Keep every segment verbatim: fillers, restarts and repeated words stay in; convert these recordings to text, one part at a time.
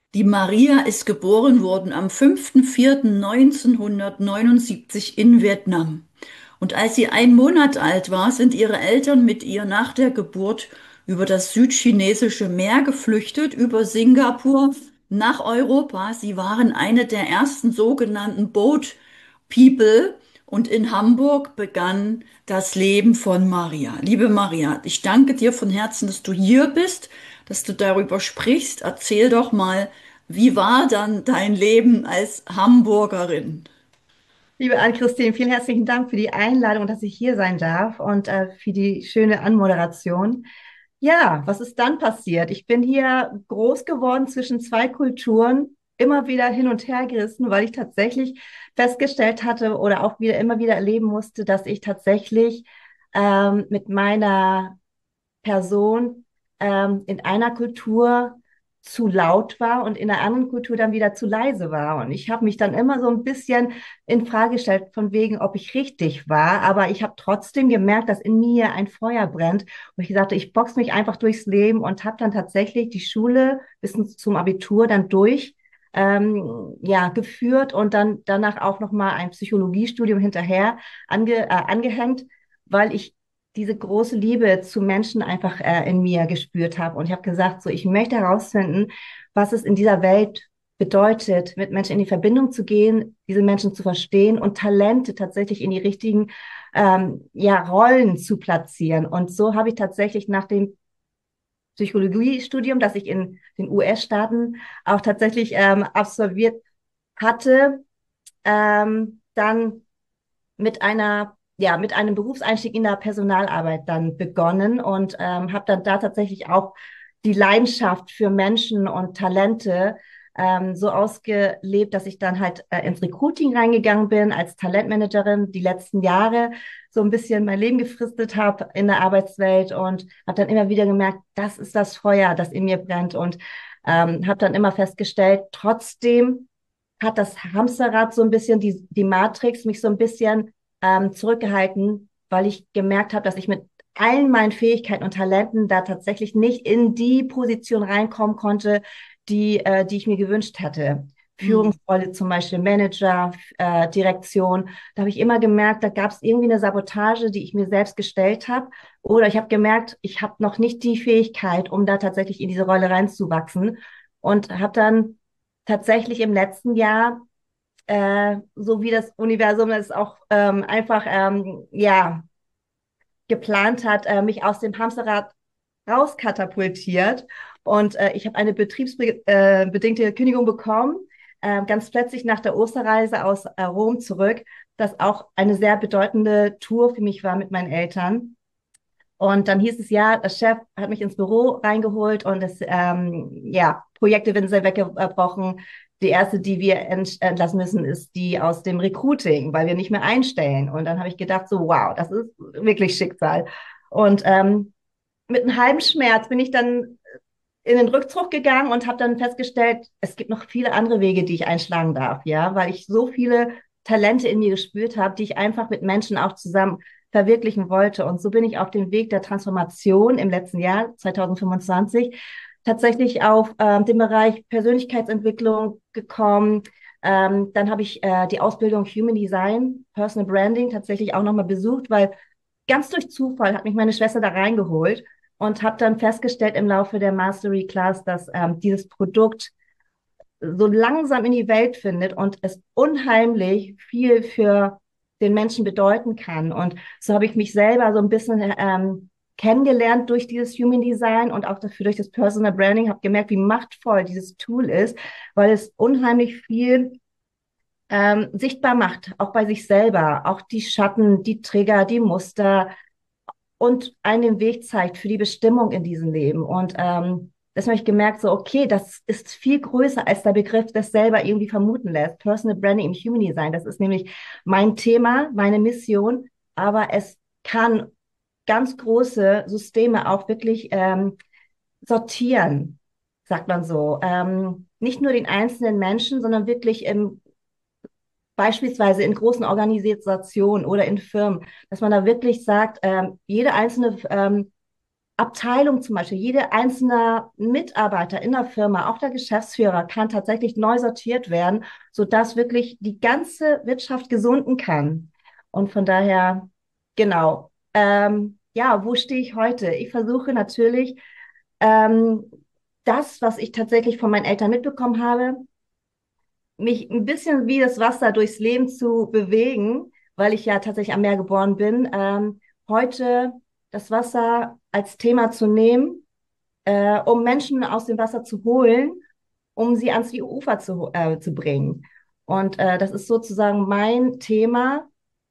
Die Maria ist geboren worden am fünfter vierter neunzehnhundertneunundsiebzig in Vietnam. Und als sie ein Monat alt war, sind ihre Eltern mit ihr nach der Geburt über das südchinesische Meer geflüchtet, über Singapur nach Europa. Sie waren eine der ersten sogenannten Boat People und in Hamburg begann das Leben von Maria. Liebe Maria, ich danke dir von Herzen, dass du hier bist, dass du darüber sprichst. Erzähl doch mal, wie war dann dein Leben als Hamburgerin? Liebe Ann-Christine, vielen herzlichen Dank für die Einladung, dass ich hier sein darf und äh, für die schöne Anmoderation. Ja, was ist dann passiert? Ich bin hier groß geworden zwischen zwei Kulturen, immer wieder hin und her gerissen, weil ich tatsächlich festgestellt hatte oder auch wieder immer wieder erleben musste, dass ich tatsächlich ähm, mit meiner Person ähm, in einer Kultur zu laut war und in einer anderen Kultur dann wieder zu leise war. Und ich habe mich dann immer so ein bisschen in Frage gestellt, von wegen, ob ich richtig war. Aber ich habe trotzdem gemerkt, dass in mir ein Feuer brennt. Und ich sagte, ich box mich einfach durchs Leben und habe dann tatsächlich die Schule bis zum Abitur dann durch. Ähm, ja, geführt und dann danach auch nochmal ein Psychologiestudium hinterher ange, äh, angehängt, weil ich diese große Liebe zu Menschen einfach äh, in mir gespürt habe. Und ich habe gesagt, so, ich möchte herausfinden, was es in dieser Welt bedeutet, mit Menschen in die Verbindung zu gehen, diese Menschen zu verstehen und Talente tatsächlich in die richtigen ähm, ja, Rollen zu platzieren. Und so habe ich tatsächlich nach dem Psychologiestudium, das ich in den U S-Staaten auch tatsächlich ähm, absolviert hatte, ähm, dann mit einer, ja, mit einem Berufseinstieg in der Personalarbeit dann begonnen und ähm, habe dann da tatsächlich auch die Leidenschaft für Menschen und Talente ähm, so ausgelebt, dass ich dann halt äh, ins Recruiting reingegangen bin als Talentmanagerin die letzten Jahre so ein bisschen mein Leben gefristet habe in der Arbeitswelt und habe dann immer wieder gemerkt, das ist das Feuer, das in mir brennt und ähm, habe dann immer festgestellt, trotzdem hat das Hamsterrad so ein bisschen, die, die Matrix mich so ein bisschen ähm, zurückgehalten, weil ich gemerkt habe, dass ich mit allen meinen Fähigkeiten und Talenten da tatsächlich nicht in die Position reinkommen konnte, die, äh, die ich mir gewünscht hätte. Hm. Führungsrolle zum Beispiel, Manager, äh, Direktion. Da habe ich immer gemerkt, da gab es irgendwie eine Sabotage, die ich mir selbst gestellt habe. Oder ich habe gemerkt, ich habe noch nicht die Fähigkeit, um da tatsächlich in diese Rolle reinzuwachsen. Und habe dann tatsächlich im letzten Jahr, äh, so wie das Universum es auch ähm, einfach ähm, ja geplant hat, äh, mich aus dem Hamsterrad rauskatapultiert. Und äh, ich habe eine betriebsbedingte äh, Kündigung bekommen, äh, ganz plötzlich nach der Osterreise aus äh, Rom zurück, das auch eine sehr bedeutende Tour für mich war mit meinen Eltern. Und dann hieß es ja, der Chef hat mich ins Büro reingeholt und das, ähm, ja, Projekte werden sehr weggebrochen. Die erste, die wir ent entlassen müssen, ist die aus dem Recruiting, weil wir nicht mehr einstellen. Und dann habe ich gedacht, so, wow, das ist wirklich Schicksal. Und ähm, mit einem halben Schmerz bin ich dann in den Rückzug gegangen und habe dann festgestellt, es gibt noch viele andere Wege, die ich einschlagen darf, ja, weil ich so viele Talente in mir gespürt habe, die ich einfach mit Menschen auch zusammen verwirklichen wollte. Und so bin ich auf den Weg der Transformation im letzten Jahr, zwanzig fünfundzwanzig, tatsächlich auf ähm, den Bereich Persönlichkeitsentwicklung gekommen. Ähm, dann habe ich äh, die Ausbildung Human Design, Personal Branding tatsächlich auch nochmal besucht, weil ganz durch Zufall hat mich meine Schwester da reingeholt und habe dann festgestellt im Laufe der Mastery Class, dass ähm, dieses Produkt so langsam in die Welt findet und es unheimlich viel für den Menschen bedeuten kann. Und so habe ich mich selber so ein bisschen ähm, kennengelernt durch dieses Human Design und auch dafür durch das Personal Branding, habe gemerkt, wie machtvoll dieses Tool ist, weil es unheimlich viel ähm, sichtbar macht, auch bei sich selber, auch die Schatten, die Trigger, die Muster, und einen den Weg zeigt für die Bestimmung in diesem Leben. Und ähm, das habe ich gemerkt, so, okay, das ist viel größer, als der Begriff das selber irgendwie vermuten lässt. Personal Branding im Human Design, das ist nämlich mein Thema, meine Mission, aber es kann ganz große Systeme auch wirklich ähm, sortieren, sagt man so. Ähm, nicht nur den einzelnen Menschen, sondern wirklich im beispielsweise in großen Organisationen oder in Firmen, dass man da wirklich sagt, ähm, jede einzelne ähm, Abteilung zum Beispiel, jeder einzelne Mitarbeiter in der Firma, auch der Geschäftsführer, kann tatsächlich neu sortiert werden, sodass wirklich die ganze Wirtschaft gesunden kann. Und von daher, genau. Ähm, ja, wo stehe ich heute? Ich versuche natürlich, ähm, das, was ich tatsächlich von meinen Eltern mitbekommen habe, mich ein bisschen wie das Wasser durchs Leben zu bewegen, weil ich ja tatsächlich am Meer geboren bin, ähm, heute das Wasser als Thema zu nehmen, äh, um Menschen aus dem Wasser zu holen, um sie ans Ufer zu, äh, zu bringen. Und äh, das ist sozusagen mein Thema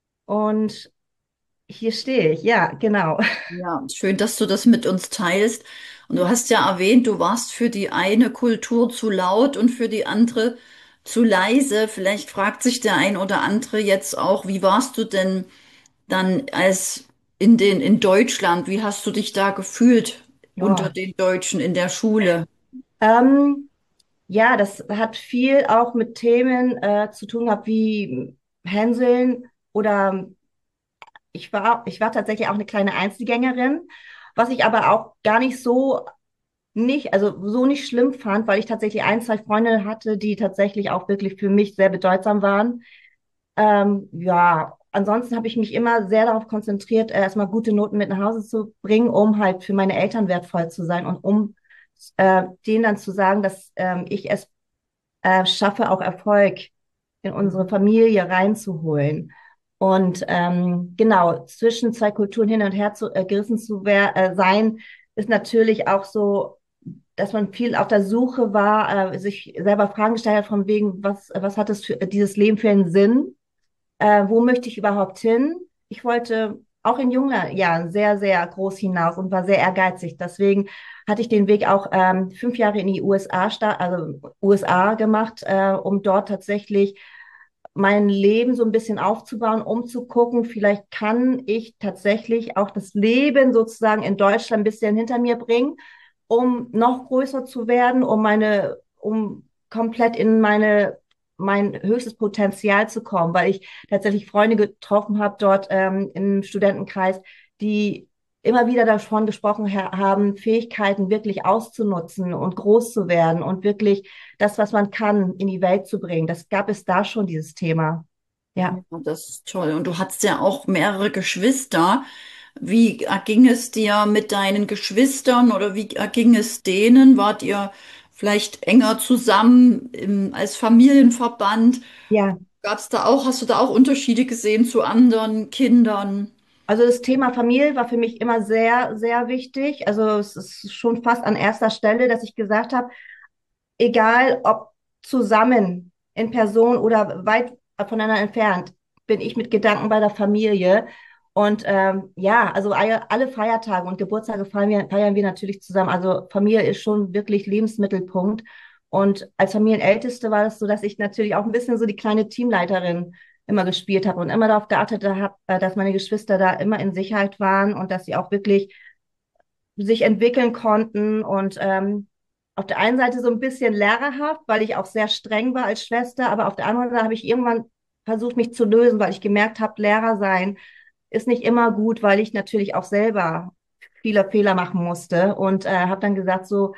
und hier stehe ich. Ja, genau. Ja, schön, dass du das mit uns teilst. Und du hast ja erwähnt, du warst für die eine Kultur zu laut und für die andere zu leise. Vielleicht fragt sich der ein oder andere jetzt auch, wie warst du denn dann als in den, in Deutschland? Wie hast du dich da gefühlt unter Ja. den Deutschen in der Schule? Ähm, ja, das hat viel auch mit Themen äh, zu tun gehabt, wie Hänseln oder ich war, ich war tatsächlich auch eine kleine Einzelgängerin, was ich aber auch gar nicht so nicht, also so nicht schlimm fand, weil ich tatsächlich ein, zwei Freunde hatte, die tatsächlich auch wirklich für mich sehr bedeutsam waren. Ähm, ja, ansonsten habe ich mich immer sehr darauf konzentriert, äh, erstmal gute Noten mit nach Hause zu bringen, um halt für meine Eltern wertvoll zu sein und um äh, denen dann zu sagen, dass ähm, ich es äh, schaffe, auch Erfolg in unsere Familie reinzuholen. Und ähm, genau, zwischen zwei Kulturen hin und her zu, äh, gerissen zu wer äh, sein, ist natürlich auch so, dass man viel auf der Suche war, äh, sich selber Fragen gestellt hat, von wegen, was, was hat es für dieses Leben für einen Sinn? Äh, wo möchte ich überhaupt hin? Ich wollte auch in jungen Jahren sehr, sehr groß hinaus und war sehr ehrgeizig. Deswegen hatte ich den Weg auch ähm, fünf Jahre in die U S A, sta- also U S A gemacht, äh, um dort tatsächlich mein Leben so ein bisschen aufzubauen, um zu gucken, vielleicht kann ich tatsächlich auch das Leben sozusagen in Deutschland ein bisschen hinter mir bringen, um noch größer zu werden, um meine, um komplett in meine, mein höchstes Potenzial zu kommen, weil ich tatsächlich Freunde getroffen habe dort ähm, im Studentenkreis, die immer wieder davon gesprochen ha haben, Fähigkeiten wirklich auszunutzen und groß zu werden und wirklich das, was man kann, in die Welt zu bringen. Das gab es da schon, dieses Thema. Ja, Ja, das ist toll. Und du hattest ja auch mehrere Geschwister. Wie erging es dir mit deinen Geschwistern oder wie erging es denen? Wart ihr vielleicht enger zusammen im, als Familienverband? ja. Gab es da auch, hast du da auch Unterschiede gesehen zu anderen Kindern? Also das Thema Familie war für mich immer sehr, sehr wichtig. Also es ist schon fast an erster Stelle, dass ich gesagt habe, egal ob zusammen in Person oder weit voneinander entfernt, bin ich mit Gedanken bei der Familie. Und ähm, ja, also alle, alle Feiertage und Geburtstage feiern wir, feiern wir natürlich zusammen. Also Familie ist schon wirklich Lebensmittelpunkt. Und als Familienälteste war es so, dass ich natürlich auch ein bisschen so die kleine Teamleiterin immer gespielt habe und immer darauf geachtet habe, äh, dass meine Geschwister da immer in Sicherheit waren und dass sie auch wirklich sich entwickeln konnten und ähm, auf der einen Seite so ein bisschen lehrerhaft, weil ich auch sehr streng war als Schwester, aber auf der anderen Seite habe ich irgendwann versucht, mich zu lösen, weil ich gemerkt habe, Lehrer sein ist nicht immer gut, weil ich natürlich auch selber viele Fehler machen musste und äh, habe dann gesagt, so,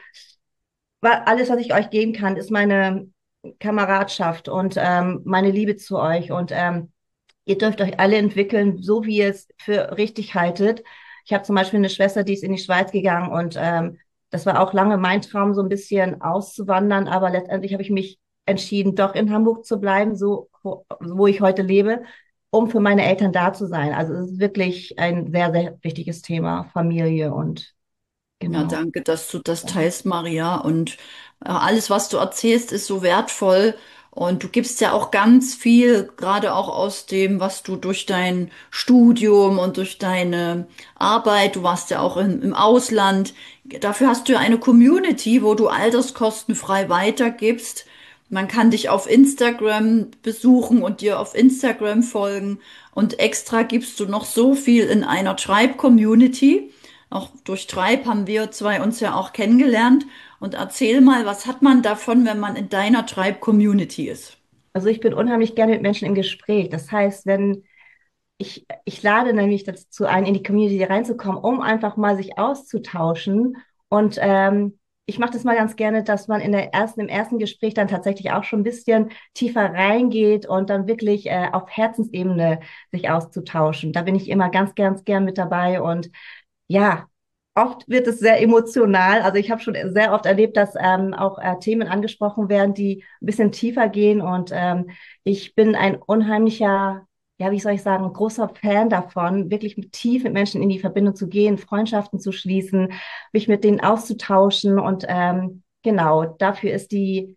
wa- alles, was ich euch geben kann, ist meine Kameradschaft und ähm, meine Liebe zu euch und ähm, ihr dürft euch alle entwickeln, so wie ihr es für richtig haltet. Ich habe zum Beispiel eine Schwester, die ist in die Schweiz gegangen und ähm, das war auch lange mein Traum, so ein bisschen auszuwandern, aber letztendlich habe ich mich entschieden, doch in Hamburg zu bleiben, so wo, wo ich heute lebe, um für meine Eltern da zu sein. Also es ist wirklich ein sehr, sehr wichtiges Thema, Familie und Ja, genau. danke, dass du das teilst, Maria. Und äh, alles, was du erzählst, ist so wertvoll. Und du gibst ja auch ganz viel, gerade auch aus dem, was du durch dein Studium und durch deine Arbeit, du warst ja auch im, im Ausland, dafür hast du ja eine Community, wo du alterskostenfrei weitergibst. Man kann dich auf Instagram besuchen und dir auf Instagram folgen. Und extra gibst du noch so viel in einer Tribe-Community. Auch durch Treib haben wir zwei uns ja auch kennengelernt. Und erzähl mal, was hat man davon, wenn man in deiner Tribe-Community ist? Also ich bin unheimlich gerne mit Menschen im Gespräch. Das heißt, wenn ich, ich lade nämlich dazu ein, in die Community reinzukommen, um einfach mal sich auszutauschen. Und ähm, ich mache das mal ganz gerne, dass man in der ersten, im ersten Gespräch dann tatsächlich auch schon ein bisschen tiefer reingeht und dann wirklich äh, auf Herzensebene sich auszutauschen. Da bin ich immer ganz, ganz gern mit dabei. Und ja, oft wird es sehr emotional. Also ich habe schon sehr oft erlebt, dass ähm, auch äh, Themen angesprochen werden, die ein bisschen tiefer gehen. Und ähm, ich bin ein unheimlicher, ja, wie soll ich sagen, großer Fan davon, wirklich mit tief mit Menschen in die Verbindung zu gehen, Freundschaften zu schließen, mich mit denen auszutauschen. Und ähm, genau, dafür ist die,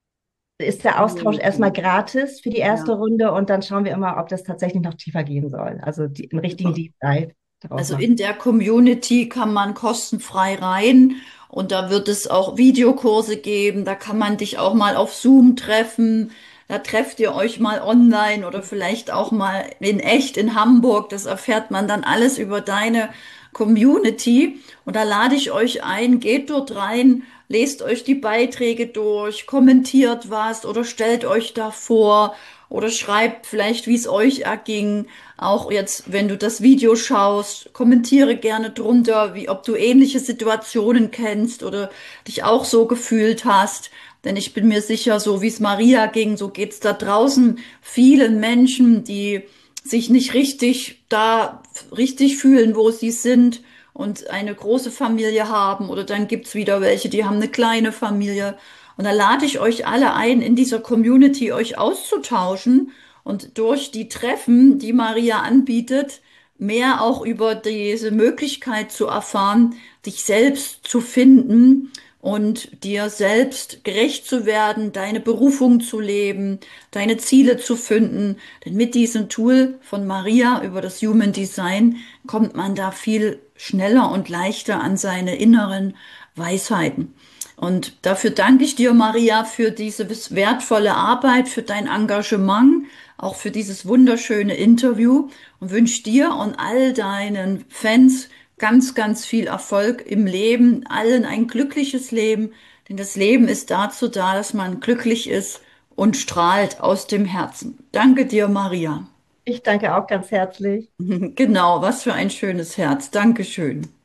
ist der Austausch erstmal Community. gratis für die erste Ja, Runde und dann schauen wir immer, ob das tatsächlich noch tiefer gehen soll. Also die, einen richtigen super. Deep Dive daraus Also machen. in der Community kann man kostenfrei rein und da wird es auch Videokurse geben. Da kann man dich auch mal auf Zoom treffen. Da trefft ihr euch mal online oder vielleicht auch mal in echt in Hamburg. Das erfährt man dann alles über deine Community. Und da lade ich euch ein, geht dort rein, lest euch die Beiträge durch, kommentiert was oder stellt euch da vor oder schreibt vielleicht, wie es euch erging. Auch jetzt, wenn du das Video schaust, kommentiere gerne drunter, wie ob du ähnliche Situationen kennst oder dich auch so gefühlt hast. Denn ich bin mir sicher, so wie es Maria ging, so geht's da draußen vielen Menschen, die sich nicht richtig da richtig fühlen, wo sie sind und eine große Familie haben. Oder dann gibt's wieder welche, die haben eine kleine Familie. Und da lade ich euch alle ein, in dieser Community euch auszutauschen und durch die Treffen, die Maria anbietet, mehr auch über diese Möglichkeit zu erfahren, dich selbst zu finden und dir selbst gerecht zu werden, deine Berufung zu leben, deine Ziele zu finden. Denn mit diesem Tool von Maria über das Human Design kommt man da viel schneller und leichter an seine inneren Weisheiten. Und dafür danke ich dir, Maria, für diese wertvolle Arbeit, für dein Engagement, auch für dieses wunderschöne Interview und wünsche dir und all deinen Fans ganz, ganz viel Erfolg im Leben, allen ein glückliches Leben, denn das Leben ist dazu da, dass man glücklich ist und strahlt aus dem Herzen. Danke dir, Maria. Ich danke auch ganz herzlich. Genau, was für ein schönes Herz. Dankeschön.